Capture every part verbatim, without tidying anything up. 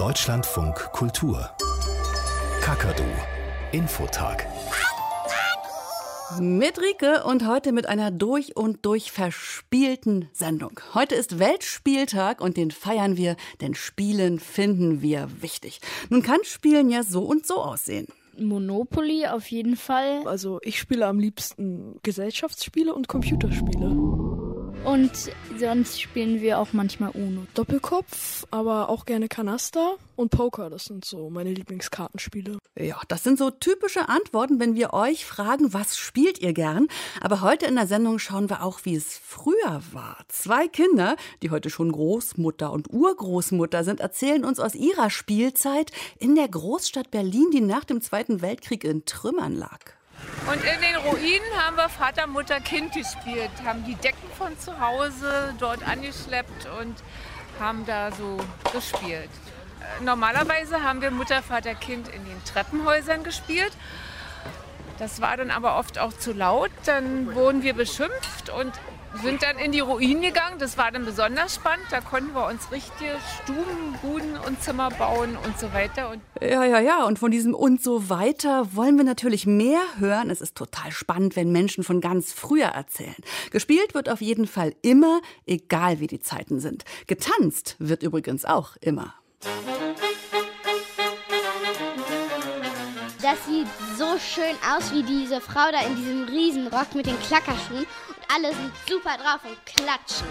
Deutschlandfunk Kultur. Kakadu Infotag. Mit Rike und heute mit einer durch und durch verspielten Sendung. Heute ist Weltspieltag und den feiern wir, denn Spielen finden wir wichtig. Nun kann Spielen ja so und so aussehen. Monopoly auf jeden Fall. Also ich spiele am liebsten Gesellschaftsspiele und Computerspiele. Und sonst spielen wir auch manchmal Uno. Doppelkopf, aber auch gerne Kanaster und Poker, das sind so meine Lieblingskartenspiele. Ja, das sind so typische Antworten, wenn wir euch fragen, was spielt ihr gern? Aber heute in der Sendung schauen wir auch, wie es früher war. Zwei Kinder, die heute schon Großmutter und Urgroßmutter sind, erzählen uns aus ihrer Spielzeit in der Großstadt Berlin, die nach dem Zweiten Weltkrieg in Trümmern lag. Und in den Ruinen haben wir Vater, Mutter, Kind gespielt, haben die Decken von zu Hause dort angeschleppt und haben da so gespielt. Normalerweise haben wir Mutter, Vater, Kind in den Treppenhäusern gespielt. Das war dann aber oft auch zu laut, dann wurden wir beschimpft und sind dann in die Ruinen gegangen. Das war dann besonders spannend. Da konnten wir uns richtige Stuben, Buden und Zimmer bauen und so weiter. Und ja, ja, ja. Und von diesem und so weiter wollen wir natürlich mehr hören. Es ist total spannend, wenn Menschen von ganz früher erzählen. Gespielt wird auf jeden Fall immer, egal wie die Zeiten sind. Getanzt wird übrigens auch immer. Das sieht so schön aus, wie diese Frau da in diesem Riesenrock mit den Klackerschuhen. Alle sind super drauf und klatschen.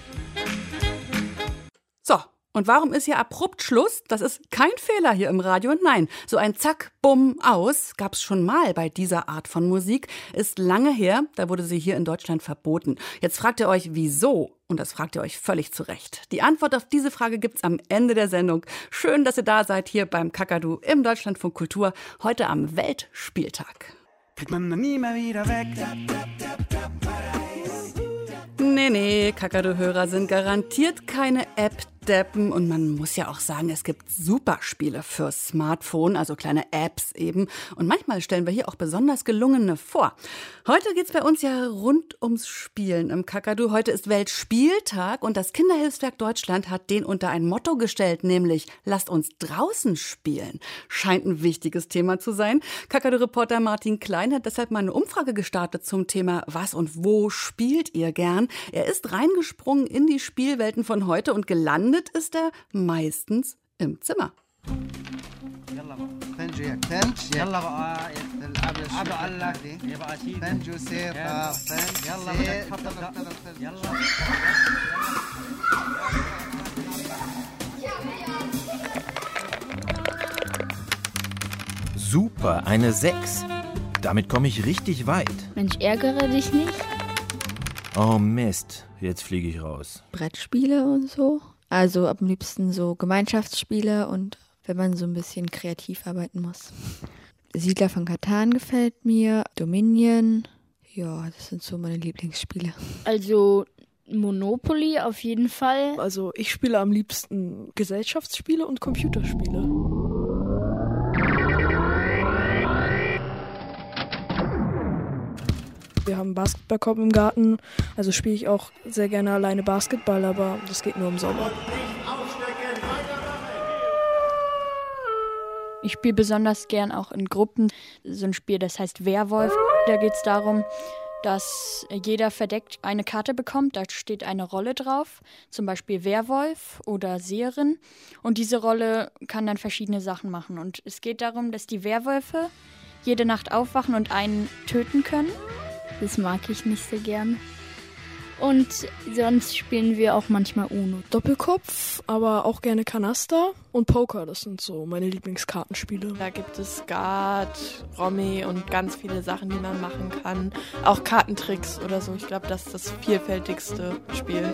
So, und warum ist hier abrupt Schluss? Das ist kein Fehler hier im Radio. Und nein, so ein Zack, Bumm, aus gab's schon mal bei dieser Art von Musik. Ist lange her, da wurde sie hier in Deutschland verboten. Jetzt fragt ihr euch, wieso? Und das fragt ihr euch völlig zu Recht. Die Antwort auf diese Frage gibt's am Ende der Sendung. Schön, dass ihr da seid hier beim Kakadu im Deutschlandfunk Kultur, heute am Weltspieltag. Kriegt man nie mehr wieder weg. Nee, nee, Kakadu-Hörer sind garantiert keine App-Deppen. Und man muss ja auch sagen, es gibt super Spiele fürs Smartphone, also kleine Apps eben. Und manchmal stellen wir hier auch besonders gelungene vor. Heute geht's bei uns ja rund ums Spielen im Kakadu. Heute ist Weltspieltag und das Kinderhilfswerk Deutschland hat den unter ein Motto gestellt, nämlich lasst uns draußen spielen. Scheint ein wichtiges Thema zu sein. Kakadu-Reporter Martin Klein hat deshalb mal eine Umfrage gestartet zum Thema was und wo spielt ihr gern? Er ist reingesprungen in die Spielwelten von heute und gelandet ist er meistens im Zimmer. Super, eine sechs. Damit komme ich richtig weit. Mensch, ärgere dich nicht. Oh Mist, jetzt fliege ich raus. Brettspiele und so. Also am liebsten so Gemeinschaftsspiele und wenn man so ein bisschen kreativ arbeiten muss. Siedler von Catan gefällt mir, Dominion. Ja, das sind so meine Lieblingsspiele. Also Monopoly auf jeden Fall. Also ich spiele am liebsten Gesellschaftsspiele und Computerspiele. Wir haben einen Basketballkorb im Garten, also spiele ich auch sehr gerne alleine Basketball, aber das geht nur im Sommer. Ich spiele besonders gern auch in Gruppen. So ein Spiel, das heißt Werwolf. Da geht es darum, dass jeder verdeckt eine Karte bekommt. Da steht eine Rolle drauf, zum Beispiel Werwolf oder Seherin. Und diese Rolle kann dann verschiedene Sachen machen. Und es geht darum, dass die Werwölfe jede Nacht aufwachen und einen töten können. Das mag ich nicht so gern. Und sonst spielen wir auch manchmal Uno. Doppelkopf, aber auch gerne Kanaster und Poker, das sind so meine Lieblingskartenspiele. Da gibt es Skat, Romy und ganz viele Sachen, die man machen kann. Auch Kartentricks oder so. Ich glaube, das ist das vielfältigste Spiel.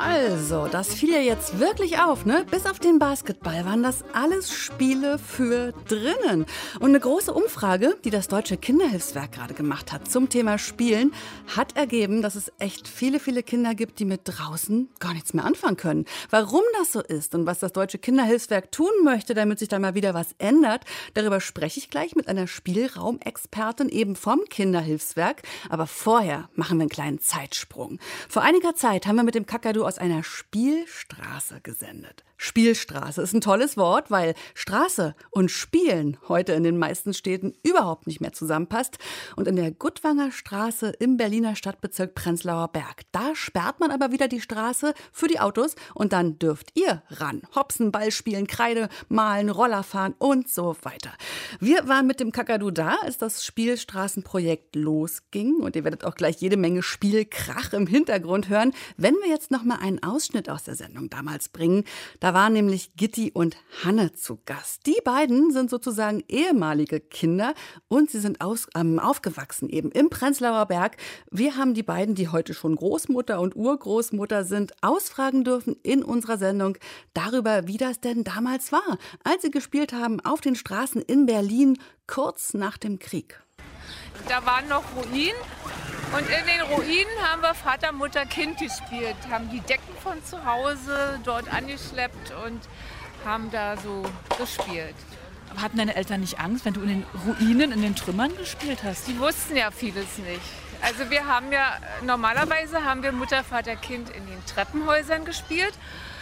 Also, das fiel ja jetzt wirklich auf, ne? Bis auf den Basketball waren das alles Spiele für drinnen. Und eine große Umfrage, die das Deutsche Kinderhilfswerk gerade gemacht hat zum Thema Spielen, hat ergeben, dass es echt viele, viele Kinder gibt, die mit draußen gar nichts mehr anfangen können. Warum das so ist und was das Deutsche Kinderhilfswerk tun möchte, damit sich da mal wieder was ändert, darüber spreche ich gleich mit einer Spielraumexpertin eben vom Kinderhilfswerk. Aber vorher machen wir einen kleinen Zeitsprung. Vor einiger Zeit haben wir mit dem Kakadu aus einer Spielstraße gesendet. Spielstraße ist ein tolles Wort, weil Straße und Spielen heute in den meisten Städten überhaupt nicht mehr zusammenpasst. Und in der Gutwanger Straße im Berliner Stadtbezirk Prenzlauer Berg, da sperrt man aber wieder die Straße für die Autos und dann dürft ihr ran. Hopsen, Ball spielen, Kreide malen, Roller fahren und so weiter. Wir waren mit dem Kakadu da, als das Spielstraßenprojekt losging. Und ihr werdet auch gleich jede Menge Spielkrach im Hintergrund hören, wenn wir jetzt noch mal einen Ausschnitt aus der Sendung damals bringen. Da waren nämlich Gitti und Hanne zu Gast. Die beiden sind sozusagen ehemalige Kinder und sie sind aus, ähm, aufgewachsen eben im Prenzlauer Berg. Wir haben die beiden, die heute schon Großmutter und Urgroßmutter sind, ausfragen dürfen in unserer Sendung darüber, wie das denn damals war, als sie gespielt haben auf den Straßen in Berlin kurz nach dem Krieg. Da waren noch Ruinen und in den Ruinen haben wir Vater, Mutter, Kind gespielt, haben die Decken von zu Hause dort angeschleppt und haben da so gespielt. Aber hatten deine Eltern nicht Angst, wenn du in den Ruinen, in den Trümmern gespielt hast? Die wussten ja vieles nicht. Also wir haben ja, normalerweise haben wir Mutter, Vater, Kind in den Treppenhäusern gespielt.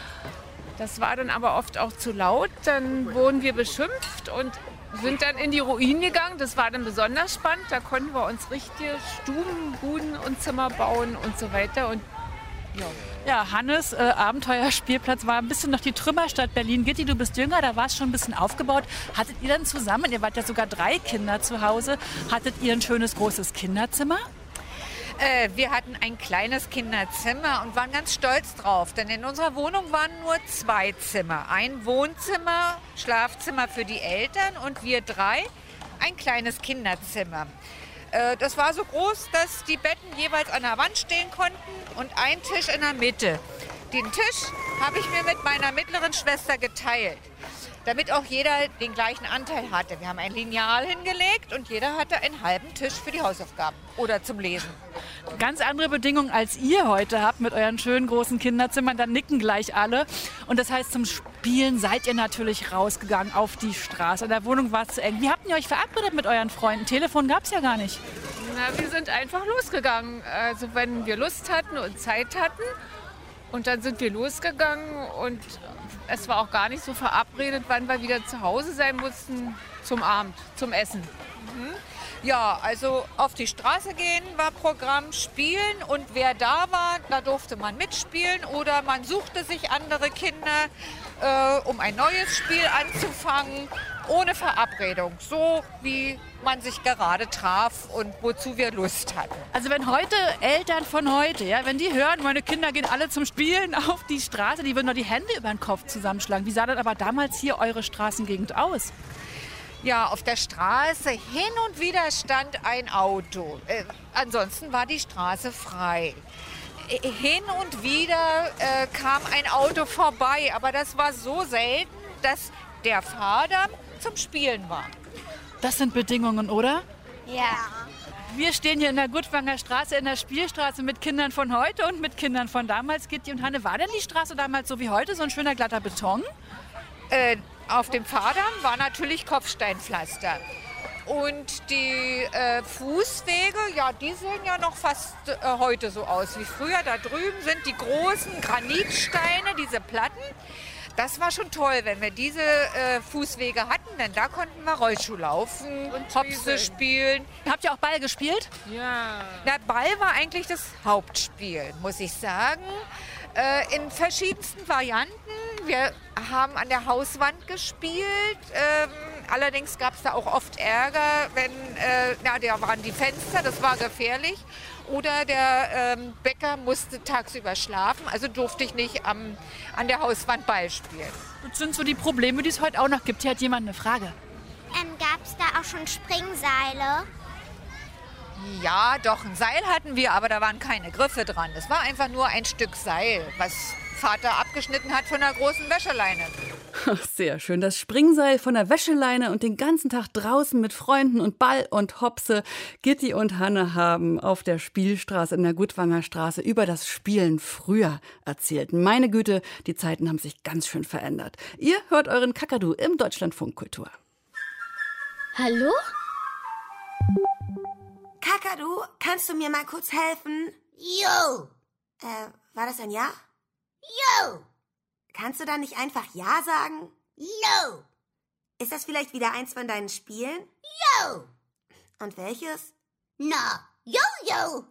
Das war dann aber oft auch zu laut, dann wurden wir beschimpft und sind dann in die Ruinen gegangen. Das war dann besonders spannend. Da konnten wir uns richtige Stuben, Buden und Zimmer bauen und so weiter. Und ja. Ja, Hannes äh, Abenteuerspielplatz war ein bisschen noch die Trümmerstadt Berlin. Gitti, du bist jünger, da war es schon ein bisschen aufgebaut. Hattet ihr dann zusammen, ihr wart ja sogar drei Kinder zu Hause, hattet ihr ein schönes großes Kinderzimmer? Äh, wir hatten ein kleines Kinderzimmer und waren ganz stolz drauf, denn in unserer Wohnung waren nur zwei Zimmer. Ein Wohnzimmer, Schlafzimmer für die Eltern und wir drei ein kleines Kinderzimmer. Äh, das war so groß, dass die Betten jeweils an der Wand stehen konnten und ein Tisch in der Mitte. Den Tisch habe ich mir mit meiner mittleren Schwester geteilt, damit auch jeder den gleichen Anteil hatte. Wir haben ein Lineal hingelegt und jeder hatte einen halben Tisch für die Hausaufgaben oder zum Lesen. Ganz andere Bedingungen, als ihr heute habt mit euren schönen großen Kinderzimmern. Da nicken gleich alle. Und das heißt, zum Spielen seid ihr natürlich rausgegangen auf die Straße. In der Wohnung war es zu eng. Wie habt ihr euch verabredet mit euren Freunden? Telefon gab es ja gar nicht. Na, wir sind einfach losgegangen. Also wenn wir Lust hatten und Zeit hatten. Und dann sind wir losgegangen und es war auch gar nicht so verabredet, wann wir wieder zu Hause sein mussten zum Abend, zum Essen. Mhm. Ja, also auf die Straße gehen war Programm, spielen und wer da war, da durfte man mitspielen oder man suchte sich andere Kinder, äh, um ein neues Spiel anzufangen, ohne Verabredung, so wie man sich gerade traf und wozu wir Lust hatten. Also wenn heute Eltern von heute, ja, wenn die hören, meine Kinder gehen alle zum Spielen auf die Straße, die würden nur die Hände über den Kopf zusammenschlagen. Wie sah dann aber damals hier eure Straßengegend aus? Ja, auf der Straße hin und wieder stand ein Auto. Äh, ansonsten war die Straße frei. Äh, hin und wieder äh, kam ein Auto vorbei, aber das war so selten, dass der Fahrer zum Spielen war. Das sind Bedingungen, oder? Ja. Wir stehen hier in der Gutwanger Straße, in der Spielstraße mit Kindern von heute und mit Kindern von damals. Gitti und Hanne, war denn die Straße damals so wie heute, so ein schöner glatter Beton? Äh, auf dem Fahrdamm war natürlich Kopfsteinpflaster. Und die äh, Fußwege, ja, die sehen ja noch fast äh, heute so aus wie früher. Da drüben sind die großen Granitsteine, diese Platten. Das war schon toll, wenn wir diese äh, Fußwege hatten, denn da konnten wir Rollschuh laufen und Hopse spielen. Habt ihr auch Ball gespielt? Ja. Der Ball war eigentlich das Hauptspiel, muss ich sagen. Äh, in verschiedensten Varianten. Wir haben an der Hauswand gespielt. Ähm, allerdings gab es da auch oft Ärger, wenn, äh, na, da waren die Fenster, das war gefährlich. Oder der ähm, Bäcker musste tagsüber schlafen, also durfte ich nicht am, an der Hauswand Ball spielen. Das sind so die Probleme, die es heute auch noch gibt. Hier hat jemand eine Frage. Ähm, gab es da auch schon Springseile? Ja, doch, ein Seil hatten wir, aber da waren keine Griffe dran. Das war einfach nur ein Stück Seil, was Vater abgeschnitten hat von einer großen Wäscheleine. Ach, sehr schön. Das Springseil von der Wäscheleine und den ganzen Tag draußen mit Freunden und Ball und Hopse. Gitti und Hanne haben auf der Spielstraße in der Gutwanger Straße über das Spielen früher erzählt. Meine Güte, die Zeiten haben sich ganz schön verändert. Ihr hört euren Kakadu im Deutschlandfunk Kultur. Hallo? Kakadu, kannst du mir mal kurz helfen? Jo! Äh, war das ein Ja? Jo! Kannst du dann nicht einfach Ja sagen? Jo! Ist das vielleicht wieder eins von deinen Spielen? Jo! Und welches? Na, Jo-Jo!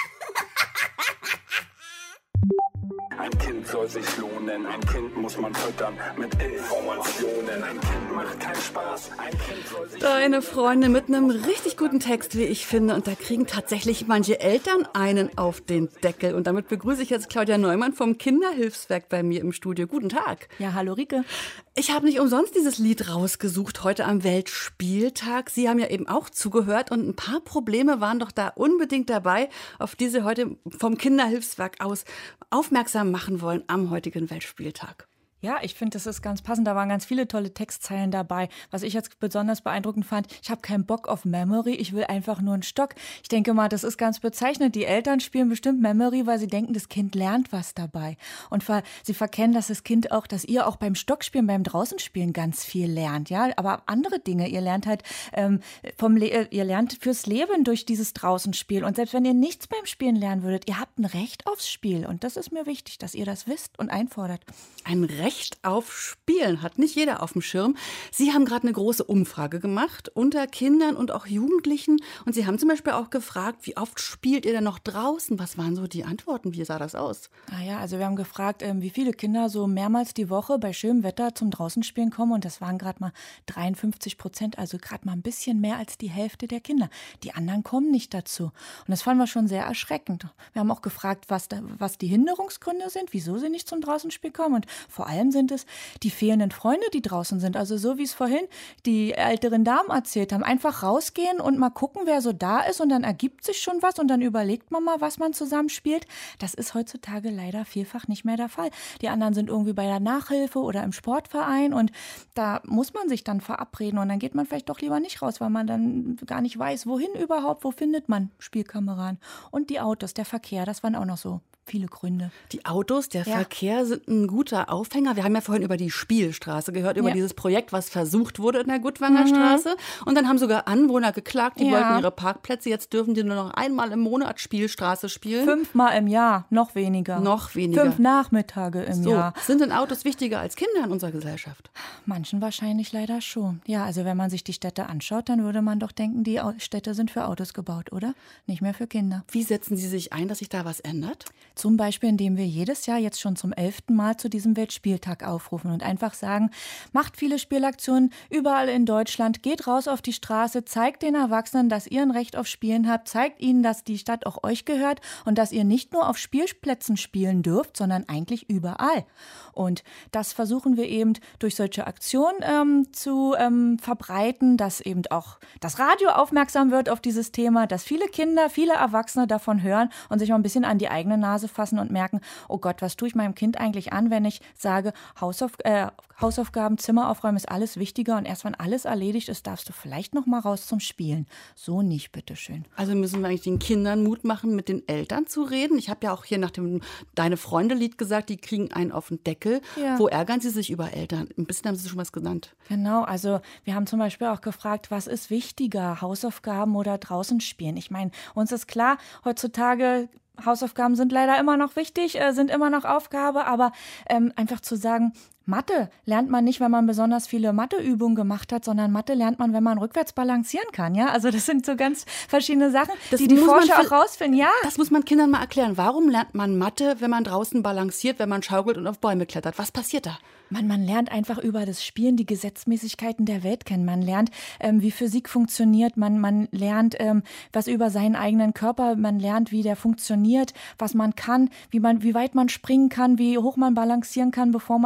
Ein Kind soll sich lohnen, ein Kind muss man füttern mit Informationen. Ein Kind macht keinen Spaß, ein Kind soll sich... Deine Freunde mit einem richtig guten Text, wie ich finde. Und da kriegen tatsächlich manche Eltern einen auf den Deckel. Und damit begrüße ich jetzt Claudia Neumann vom Kinderhilfswerk bei mir im Studio. Guten Tag. Ja, hallo Rike. Ich habe nicht umsonst dieses Lied rausgesucht heute am Weltspieltag. Sie haben ja eben auch zugehört und ein paar Probleme waren doch da unbedingt dabei, auf die Sie heute vom Kinderhilfswerk aus aufmerksam machen wollen am heutigen Weltspieltag. Ja, ich finde, das ist ganz passend. Da waren ganz viele tolle Textzeilen dabei. Was ich jetzt besonders beeindruckend fand, ich habe keinen Bock auf Memory, ich will einfach nur einen Stock. Ich denke mal, das ist ganz bezeichnend. Die Eltern spielen bestimmt Memory, weil sie denken, das Kind lernt was dabei. Und ver- sie verkennen, dass das Kind auch, dass ihr auch beim Stockspielen, beim Draußenspielen ganz viel lernt. Ja, aber andere Dinge. Ihr lernt halt ähm, vom Le- ihr lernt fürs Leben durch dieses Draußenspiel. Und selbst wenn ihr nichts beim Spielen lernen würdet, ihr habt ein Recht aufs Spiel. Und das ist mir wichtig, dass ihr das wisst und einfordert. Ein Recht auf Spielen hat nicht jeder auf dem Schirm. Sie haben gerade eine große Umfrage gemacht unter Kindern und auch Jugendlichen. Und Sie haben zum Beispiel auch gefragt, wie oft spielt ihr denn noch draußen? Was waren so die Antworten? Wie sah das aus? Naja, also wir haben gefragt, ähm, wie viele Kinder so mehrmals die Woche bei schönem Wetter zum Draußenspielen kommen. Und das waren gerade mal dreiundfünfzig Prozent, also gerade mal ein bisschen mehr als die Hälfte der Kinder. Die anderen kommen nicht dazu. Und das fanden wir schon sehr erschreckend. Wir haben auch gefragt, was, da, was die Hinderungsgründe sind, wieso sie nicht zum Draußenspiel kommen. Und vor allem sind es die fehlenden Freunde, die draußen sind. Also so wie es vorhin die älteren Damen erzählt haben. Einfach rausgehen und mal gucken, wer so da ist und dann ergibt sich schon was und dann überlegt man mal, was man zusammen spielt. Das ist heutzutage leider vielfach nicht mehr der Fall. Die anderen sind irgendwie bei der Nachhilfe oder im Sportverein und da muss man sich dann verabreden und dann geht man vielleicht doch lieber nicht raus, weil man dann gar nicht weiß, wohin überhaupt, wo findet man Spielkameraden. Und die Autos, der Verkehr, das waren auch noch so viele Gründe. Die Autos, der ja. Verkehr sind ein guter Aufhänger. Wir haben ja vorhin über die Spielstraße gehört, über ja. dieses Projekt, was versucht wurde in der Gutwanger mhm. Straße. Und dann haben sogar Anwohner geklagt, die ja. wollten ihre Parkplätze. Jetzt dürfen die nur noch einmal im Monat Spielstraße spielen. Fünfmal im Jahr, noch weniger. Noch weniger. Fünf Nachmittage im so. Jahr. Sind denn Autos wichtiger als Kinder in unserer Gesellschaft? Manchen wahrscheinlich leider schon. Ja, also wenn man sich die Städte anschaut, dann würde man doch denken, die Städte sind für Autos gebaut, oder? Nicht mehr für Kinder. Wie setzen Sie sich ein, dass sich da was ändert? Zum Beispiel, indem wir jedes Jahr jetzt schon zum elften Mal zu diesem Weltspieltag aufrufen und einfach sagen, macht viele Spielaktionen überall in Deutschland, geht raus auf die Straße, zeigt den Erwachsenen, dass ihr ein Recht auf Spielen habt, zeigt ihnen, dass die Stadt auch euch gehört und dass ihr nicht nur auf Spielplätzen spielen dürft, sondern eigentlich überall. Und das versuchen wir eben durch solche Aktionen ähm, zu ähm, verbreiten, dass eben auch das Radio aufmerksam wird auf dieses Thema, dass viele Kinder, viele Erwachsene davon hören und sich mal ein bisschen an die eigene Nase fassen und merken, oh Gott, was tue ich meinem Kind eigentlich an, wenn ich sage, Hausauf- äh, Hausaufgaben, Zimmer aufräumen ist alles wichtiger und erst wenn alles erledigt ist, darfst du vielleicht noch mal raus zum Spielen. So nicht, bitteschön. Also müssen wir eigentlich den Kindern Mut machen, mit den Eltern zu reden. Ich habe ja auch hier nach dem Deine-Freunde-Lied gesagt, die kriegen einen auf den Deckel. Ja. Wo ärgern sie sich über Eltern? Ein bisschen haben Sie schon was genannt. Genau, also wir haben zum Beispiel auch gefragt, was ist wichtiger, Hausaufgaben oder draußen spielen? Ich meine, uns ist klar, heutzutage Hausaufgaben sind leider immer noch wichtig, äh, sind immer noch Aufgabe, aber ähm, einfach zu sagen, Mathe lernt man nicht, wenn man besonders viele Matheübungen gemacht hat, sondern Mathe lernt man, wenn man rückwärts balancieren kann. Ja, also das sind so ganz verschiedene Sachen, das die die Forscher auch rausfinden. Ja, das muss man Kindern mal erklären. Warum lernt man Mathe, wenn man draußen balanciert, wenn man schaukelt und auf Bäume klettert? Was passiert da? Man, man lernt einfach über das Spielen die Gesetzmäßigkeiten der Welt kennen. Man lernt, ähm, wie Physik funktioniert. Man, man lernt ähm, was über seinen eigenen Körper. Man lernt, wie der funktioniert, was man kann, wie man, wie weit man springen kann, wie hoch man balancieren kann, bevor man dann vielleicht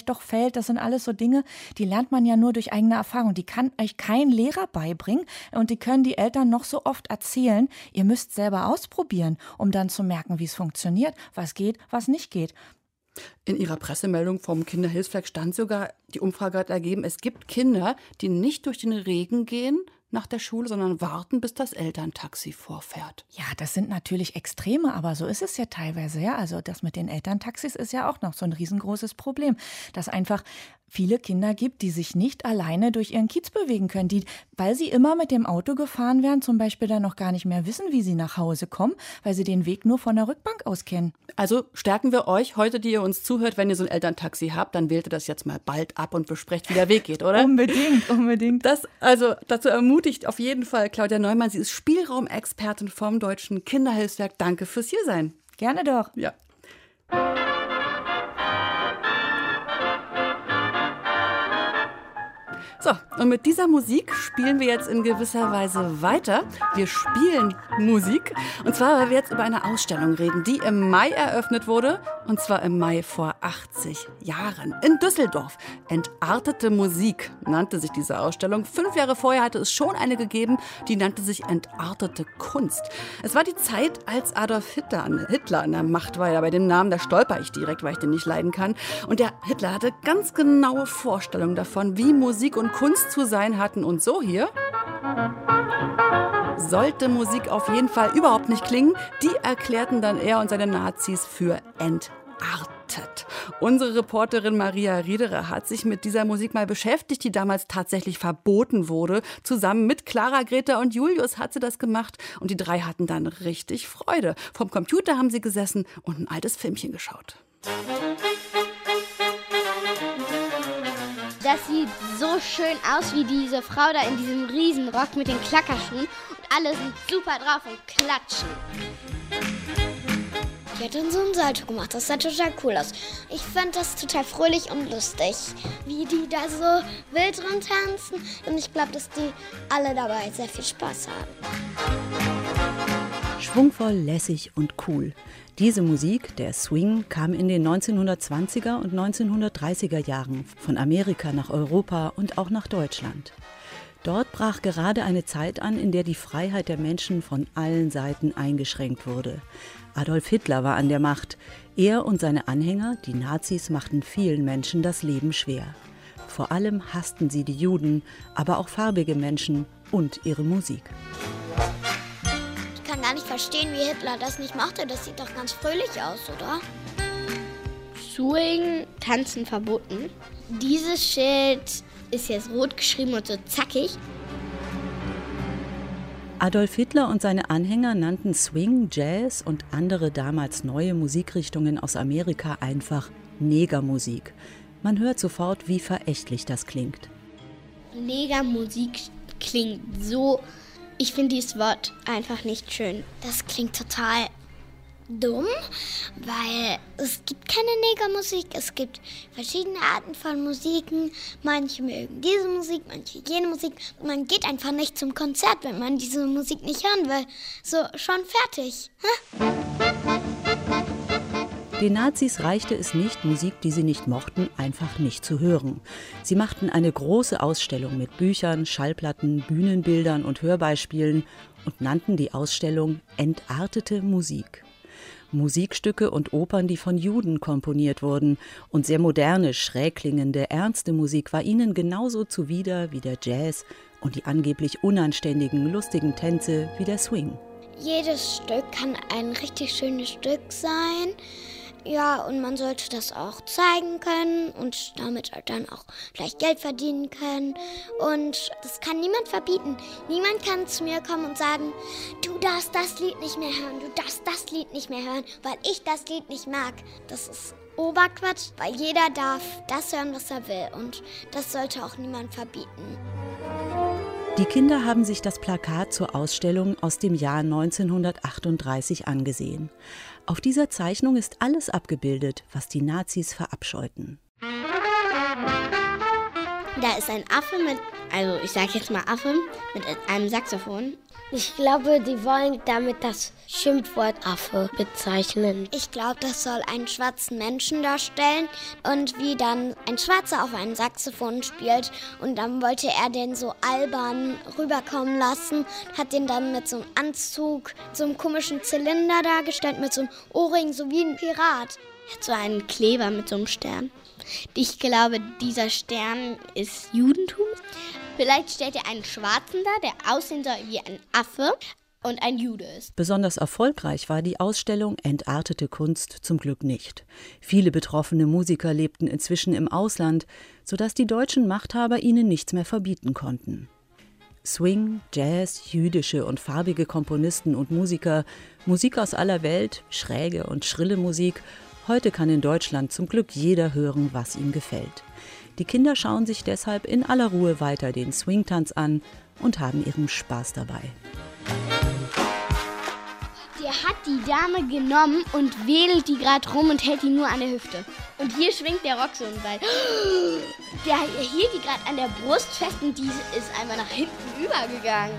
vielleicht doch fällt. Das sind alles so Dinge, die lernt man ja nur durch eigene Erfahrung. Die kann euch kein Lehrer beibringen und die können die Eltern noch so oft erzählen. Ihr müsst selber ausprobieren, um dann zu merken, wie es funktioniert, was geht, was nicht geht. In Ihrer Pressemeldung vom Kinderhilfswerk stand sogar, die Umfrage hat ergeben, es gibt Kinder, die nicht durch den Regen gehen nach der Schule, sondern warten, bis das Elterntaxi vorfährt. Ja, das sind natürlich Extreme, aber so ist es ja teilweise. Ja? Also das mit den Elterntaxis ist ja auch noch so ein riesengroßes Problem, dass einfach viele Kinder gibt, die sich nicht alleine durch ihren Kiez bewegen können, die, weil sie immer mit dem Auto gefahren werden, zum Beispiel dann noch gar nicht mehr wissen, wie sie nach Hause kommen, weil sie den Weg nur von der Rückbank aus kennen. Also stärken wir euch heute, die ihr uns zuhört, wenn ihr so ein Elterntaxi habt, dann wählt ihr das jetzt mal bald ab und besprecht, wie der Weg geht, oder? Unbedingt, unbedingt. Das, also dazu ermutigt auf jeden Fall Claudia Neumann. Sie ist Spielraumexpertin vom Deutschen Kinderhilfswerk. Danke fürs Hiersein. Gerne doch. Ja. So, und mit dieser Musik spielen wir jetzt in gewisser Weise weiter. Wir spielen Musik. Und zwar, weil wir jetzt über eine Ausstellung reden, die im Mai eröffnet wurde. Und zwar im Mai vor achtzig Jahren. In Düsseldorf. Entartete Musik nannte sich diese Ausstellung. Fünf Jahre vorher hatte es schon eine gegeben, die nannte sich Entartete Kunst. Es war die Zeit, als Adolf Hitler an, Hitler an der Macht war. Ja, bei dem Namen, da stolper ich direkt, weil ich den nicht leiden kann. Und der Hitler hatte ganz genaue Vorstellungen davon, wie Musik und Kunst zu sein hatten. Und so hier sollte Musik auf jeden Fall überhaupt nicht klingen. Die erklärten dann er und seine Nazis für entartet. Unsere Reporterin Maria Riederer hat sich mit dieser Musik mal beschäftigt, die damals tatsächlich verboten wurde. Zusammen mit Clara, Greta und Julius hat sie das gemacht und die drei hatten dann richtig Freude. Vom Computer haben sie gesessen und ein altes Filmchen geschaut. Das sieht so schön aus wie diese Frau da in diesem Riesenrock mit den Klackerschuhen. Und alle sind super drauf und klatschen. Die hat dann so ein Salto gemacht. Das sah total cool aus. Ich fand das total fröhlich und lustig, wie die da so wild rumtanzen. Und ich glaube, dass die alle dabei sehr viel Spaß haben. Schwungvoll, lässig und cool. Diese Musik, der Swing, kam in den neunzehnhundertzwanziger und neunzehnhundertdreißiger Jahren von Amerika nach Europa und auch nach Deutschland. Dort brach gerade eine Zeit an, in der die Freiheit der Menschen von allen Seiten eingeschränkt wurde. Adolf Hitler war an der Macht. Er und seine Anhänger, die Nazis, machten vielen Menschen das Leben schwer. Vor allem hassten sie die Juden, aber auch farbige Menschen und ihre Musik. Ich kann gar nicht verstehen, wie Hitler das nicht machte. Das sieht doch ganz fröhlich aus, oder? Swing, Tanzen verboten. Dieses Schild ist jetzt rot geschrieben und so zackig. Adolf Hitler und seine Anhänger nannten Swing, Jazz und andere damals neue Musikrichtungen aus Amerika einfach Negermusik. Man hört sofort, wie verächtlich das klingt. Negermusik klingt so... Ich finde dieses Wort einfach nicht schön. Das klingt total dumm, weil es gibt keine Negermusik. Es gibt verschiedene Arten von Musiken. Manche mögen diese Musik, manche jene Musik. Und man geht einfach nicht zum Konzert, wenn man diese Musik nicht hören will. So, schon fertig. Hä? Den Nazis reichte es nicht, Musik, die sie nicht mochten, einfach nicht zu hören. Sie machten eine große Ausstellung mit Büchern, Schallplatten, Bühnenbildern und Hörbeispielen und nannten die Ausstellung Entartete Musik. Musikstücke und Opern, die von Juden komponiert wurden, und sehr moderne, schräg klingende, ernste Musik war ihnen genauso zuwider wie der Jazz und die angeblich unanständigen, lustigen Tänze wie der Swing. Jedes Stück kann ein richtig schönes Stück sein. Ja, und man sollte das auch zeigen können und damit halt dann auch vielleicht Geld verdienen können. Und das kann niemand verbieten. Niemand kann zu mir kommen und sagen, du darfst das Lied nicht mehr hören, du darfst das Lied nicht mehr hören, weil ich das Lied nicht mag. Das ist Oberquatsch, weil jeder darf das hören, was er will. Und das sollte auch niemand verbieten. Die Kinder haben sich das Plakat zur Ausstellung aus dem Jahr neunzehnhundertachtunddreißig angesehen. Auf dieser Zeichnung ist alles abgebildet, was die Nazis verabscheuten. Da ist ein Affe mit, also ich sag jetzt mal Affe, mit einem Saxophon. Ich glaube, die wollen damit das Schimpfwort Affe bezeichnen. Ich glaube, das soll einen schwarzen Menschen darstellen und wie dann ein Schwarzer auf einem Saxophon spielt und dann wollte er den so albern rüberkommen lassen, hat den dann mit so einem Anzug, so einem komischen Zylinder dargestellt, mit so einem Ohrring, so wie ein Pirat. Er hat so einen Kleber mit so einem Stern. Ich glaube, dieser Stern ist Judentum. Vielleicht stellt er einen Schwarzen da, der aussehen soll wie ein Affe und ein Jude ist. Besonders erfolgreich war die Ausstellung Entartete Kunst zum Glück nicht. Viele betroffene Musiker lebten inzwischen im Ausland, sodass die deutschen Machthaber ihnen nichts mehr verbieten konnten. Swing, Jazz, jüdische und farbige Komponisten und Musiker, Musik aus aller Welt, schräge und schrille Musik. Heute kann in Deutschland zum Glück jeder hören, was ihm gefällt. Die Kinder schauen sich deshalb in aller Ruhe weiter den Swingtanz an und haben ihren Spaß dabei. Der hat die Dame genommen und wedelt die gerade rum und hält die nur an der Hüfte. Und hier schwingt der Rock so ein Ball. Der hielt die gerade an der Brust fest und die ist einmal nach hinten übergegangen.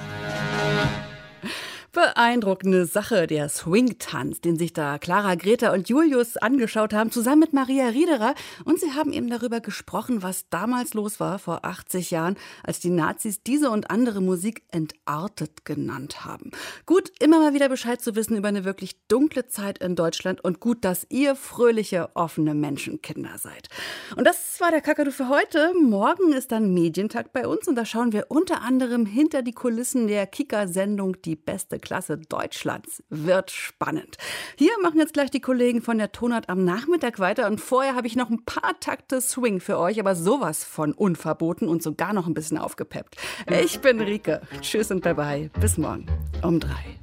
Beeindruckende Sache, der Swing-Tanz, den sich da Clara, Greta und Julius angeschaut haben, zusammen mit Maria Riederer. Und sie haben eben darüber gesprochen, was damals los war, vor achtzig Jahren, als die Nazis diese und andere Musik entartet genannt haben. Gut, immer mal wieder Bescheid zu wissen über eine wirklich dunkle Zeit in Deutschland und gut, dass ihr fröhliche, offene Menschenkinder seid. Und das war der Kakadu für heute. Morgen ist dann Medientag bei uns und da schauen wir unter anderem hinter die Kulissen der Kika-Sendung Die beste Klasse Deutschlands. Wird spannend. Hier machen jetzt gleich die Kollegen von der Tonart am Nachmittag weiter und vorher habe ich noch ein paar Takte Swing für euch, aber sowas von unverboten und sogar noch ein bisschen aufgepeppt. Ich bin Rike. Tschüss und bye bye. Bis morgen um drei.